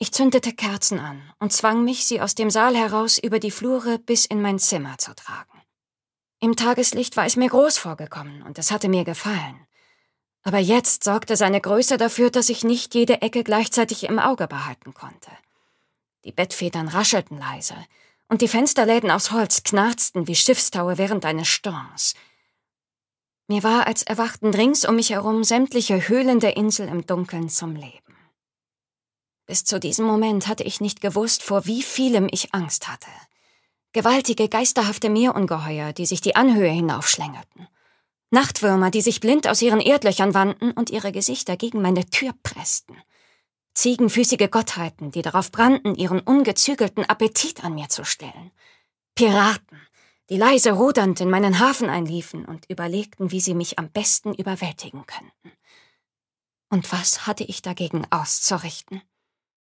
Ich zündete Kerzen an und zwang mich, sie aus dem Saal heraus über die Flure bis in mein Zimmer zu tragen. Im Tageslicht war es mir groß vorgekommen und es hatte mir gefallen. Aber jetzt sorgte seine Größe dafür, dass ich nicht jede Ecke gleichzeitig im Auge behalten konnte. Die Bettfedern raschelten leise und die Fensterläden aus Holz knarzten wie Schiffstaue während eines Sturms. Mir war, als erwachten rings um mich herum sämtliche Höhlen der Insel im Dunkeln zum Leben. Bis zu diesem Moment hatte ich nicht gewusst, vor wie vielem ich Angst hatte. Gewaltige, geisterhafte Meerungeheuer, die sich die Anhöhe hinaufschlängelten. Nachtwürmer, die sich blind aus ihren Erdlöchern wandten und ihre Gesichter gegen meine Tür pressten. Ziegenfüßige Gottheiten, die darauf brannten, ihren ungezügelten Appetit an mir zu stillen. Piraten, die leise rudernd in meinen Hafen einliefen und überlegten, wie sie mich am besten überwältigen könnten. Und was hatte ich dagegen auszurichten?